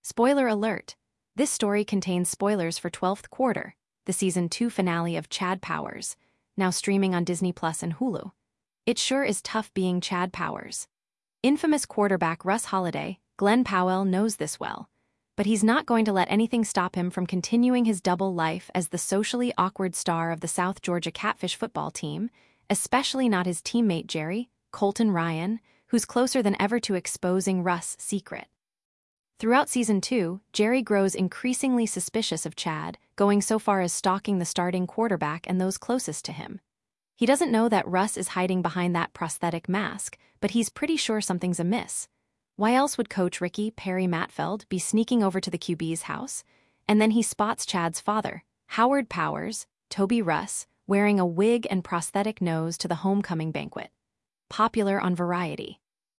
Spoiler alert! This story contains spoilers for 12th Quarter, the Season 2 finale of Chad Powers, now streaming on Disney Plus and Hulu. It sure is tough being Chad Powers. Infamous quarterback Russ Holliday, Glenn Powell, knows this well, but he's not going to let anything stop him from continuing his double life as the socially awkward star of the South Georgia Catfish football team, especially not his teammate Jerry, Colton Ryan, who's closer than ever to exposing Russ' secret. Throughout Season 2, Jerry grows increasingly suspicious of Chad, going so far as stalking the starting quarterback and those closest to him. He doesn't know that Russ is hiding behind that prosthetic mask, but he's pretty sure something's amiss. Why else would Coach Ricky Perry Matfeld be sneaking over to the QB's house? And then he spots Chad's father, Howard Powers, Toby Russ, wearing a wig and prosthetic nose to the homecoming banquet. Popular on Variety.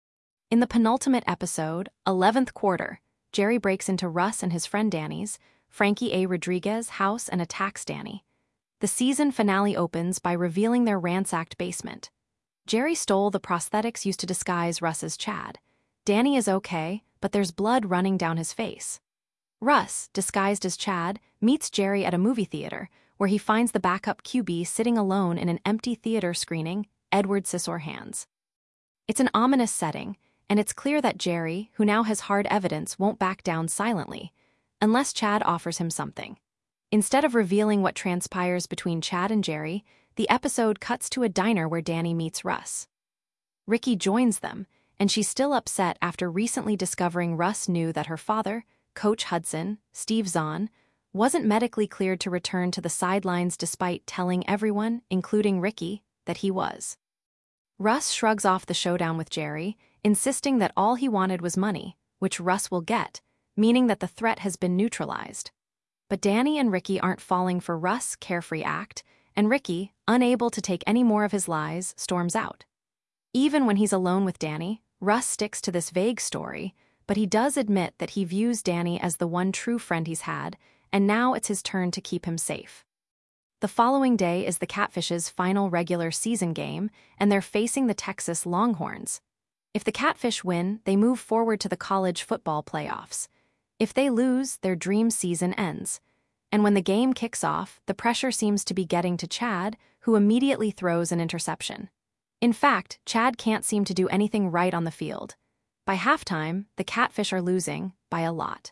In the penultimate episode, 11th Quarter, Jerry breaks into Russ and his friend Danny's, Frankie A. Rodriguez, house and attacks Danny. The season finale opens by revealing their ransacked basement. Jerry stole the prosthetics used to disguise Russ as Chad. Danny is okay, but there's blood running down his face. Russ, disguised as Chad, meets Jerry at a movie theater, where he finds the backup QB sitting alone in an empty theater screening, Edward Scissorhands. It's an ominous setting, and it's clear that Jerry, who now has hard evidence, won't back down silently, unless Chad offers him something. Instead of revealing what transpires between Chad and Jerry, the episode cuts to a diner where Danny meets Russ. Ricky joins them, and she's still upset after recently discovering Russ knew that her father, Coach Hudson, Steve Zahn, wasn't medically cleared to return to the sidelines despite telling everyone, including Ricky, that he was. Russ shrugs off the showdown with Jerry, insisting that all he wanted was money, which Russ will get, meaning that the threat has been neutralized. But Danny and Ricky aren't falling for Russ' carefree act, and Ricky, unable to take any more of his lies, storms out. Even when he's alone with Danny, Russ sticks to this vague story, but he does admit that he views Danny as the one true friend he's had, and now it's his turn to keep him safe. The following day is the Catfish's final regular season game, and they're facing the Texas Longhorns. If the Catfish win, they move forward to the college football playoffs. If they lose, their dream season ends. And when the game kicks off, the pressure seems to be getting to Chad, who immediately throws an interception. In fact, Chad can't seem to do anything right on the field. By halftime, the Catfish are losing by a lot.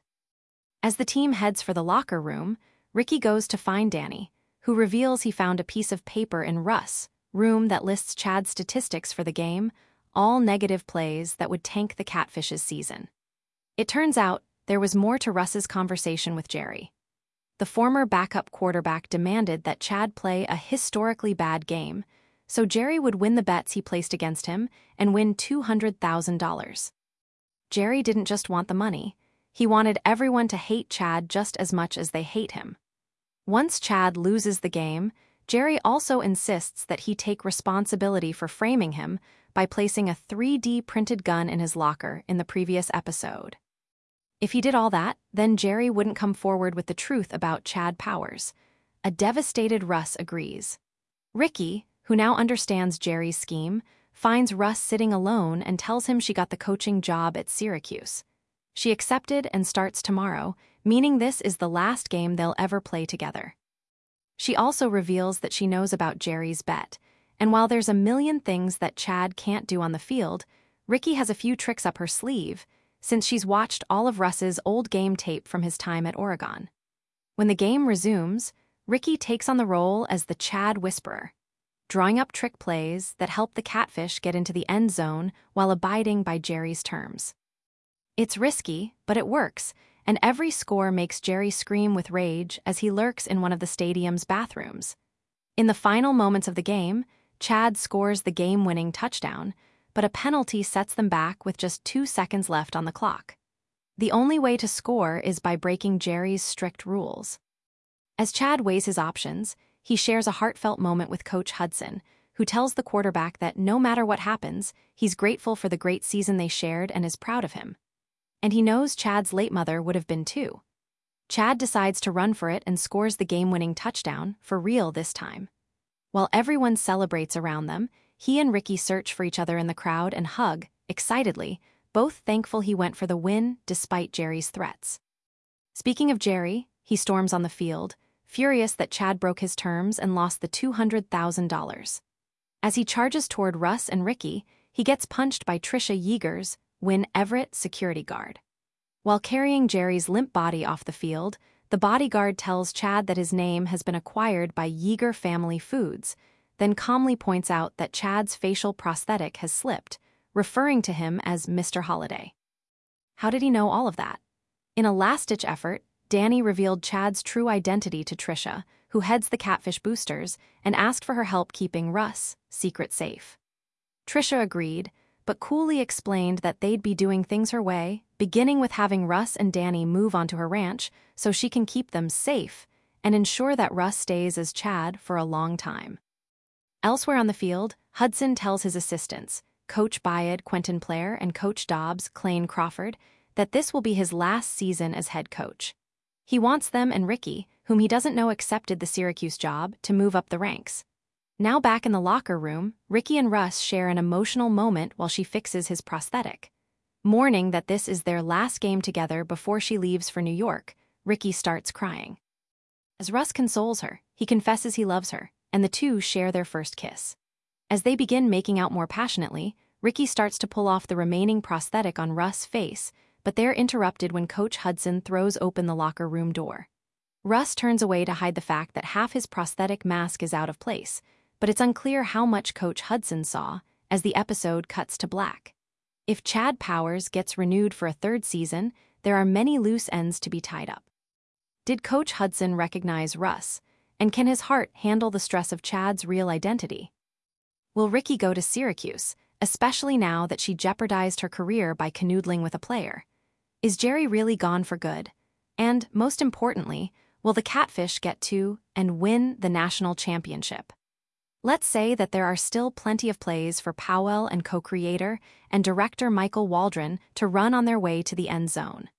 As the team heads for the locker room, Ricky goes to find Danny, who reveals he found a piece of paper in Russ' room that lists Chad's statistics for the game, all negative plays that would tank the Catfish's season. It turns out there was more to Russ's conversation with Jerry. The former backup quarterback demanded that Chad play a historically bad game, so Jerry would win the bets he placed against him and win $200,000. Jerry didn't just want the money. He wanted everyone to hate Chad just as much as they hate him. Once Chad loses the game, Jerry also insists that he take responsibility for framing him by placing a 3D printed gun in his locker in the previous episode. If he did all that, then Jerry wouldn't come forward with the truth about Chad Powers. A devastated Russ agrees. Ricky, who now understands Jerry's scheme, finds Russ sitting alone and tells him she got the coaching job at Syracuse. She accepted and starts tomorrow, meaning this is the last game they'll ever play together. She also reveals that she knows about Jerry's bet, and while there's a million things that Chad can't do on the field, Ricky has a few tricks up her sleeve, since she's watched all of Russ's old game tape from his time at Oregon. When the game resumes, Ricky takes on the role as the Chad Whisperer, drawing up trick plays that help the Catfish get into the end zone while abiding by Jerry's terms. It's risky, but it works, and every score makes Jerry scream with rage as he lurks in one of the stadium's bathrooms. In the final moments of the game, Chad scores the game-winning touchdown, but a penalty sets them back with just 2 seconds left on the clock. The only way to score is by breaking Jerry's strict rules. As Chad weighs his options, he shares a heartfelt moment with Coach Hudson, who tells the quarterback that no matter what happens, he's grateful for the great season they shared and is proud of him. And he knows Chad's late mother would have been too. Chad decides to run for it and scores the game-winning touchdown, for real this time. While everyone celebrates around them, he and Ricky search for each other in the crowd and hug, excitedly, both thankful he went for the win despite Jerry's threats. Speaking of Jerry, he storms on the field, furious that Chad broke his terms and lost the $200,000. As he charges toward Russ and Ricky, he gets punched by Trisha Yeager's Win Everett security guard. While carrying Jerry's limp body off the field, the bodyguard tells Chad that his name has been acquired by Yeager Family Foods, then calmly points out that Chad's facial prosthetic has slipped, referring to him as Mr. Holiday. How did he know all of that? In a last-ditch effort, Danny revealed Chad's true identity to Trisha, who heads the Catfish Boosters, and asked for her help keeping Russ' secret safe. Trisha agreed, but coolly explained that they'd be doing things her way, beginning with having Russ and Danny move onto her ranch so she can keep them safe and ensure that Russ stays as Chad for a long time. Elsewhere on the field, Hudson tells his assistants, Coach Byard, Quentin Blair, and Coach Dobbs, Clayne Crawford, that this will be his last season as head coach. He wants them and Ricky, whom he doesn't know accepted the Syracuse job, to move up the ranks. Now back in the locker room, Ricky and Russ share an emotional moment while she fixes his prosthetic. Mourning that this is their last game together before she leaves for New York, Ricky starts crying. As Russ consoles her, he confesses he loves her, and the two share their first kiss. As they begin making out more passionately, Ricky starts to pull off the remaining prosthetic on Russ' face, but they're interrupted when Coach Hudson throws open the locker room door. Russ turns away to hide the fact that half his prosthetic mask is out of place, but it's unclear how much Coach Hudson saw as the episode cuts to black. If Chad Powers gets renewed for a third season, there are many loose ends to be tied up. Did Coach Hudson recognize Russ, and can his heart handle the stress of Chad's real identity? Will Ricky go to Syracuse, especially now that she jeopardized her career by canoodling with a player? Is Jerry really gone for good? And, most importantly, will the Catfish get to and win the national championship? Let's say that there are still plenty of plays for Powell and co-creator and director Michael Waldron to run on their way to the end zone.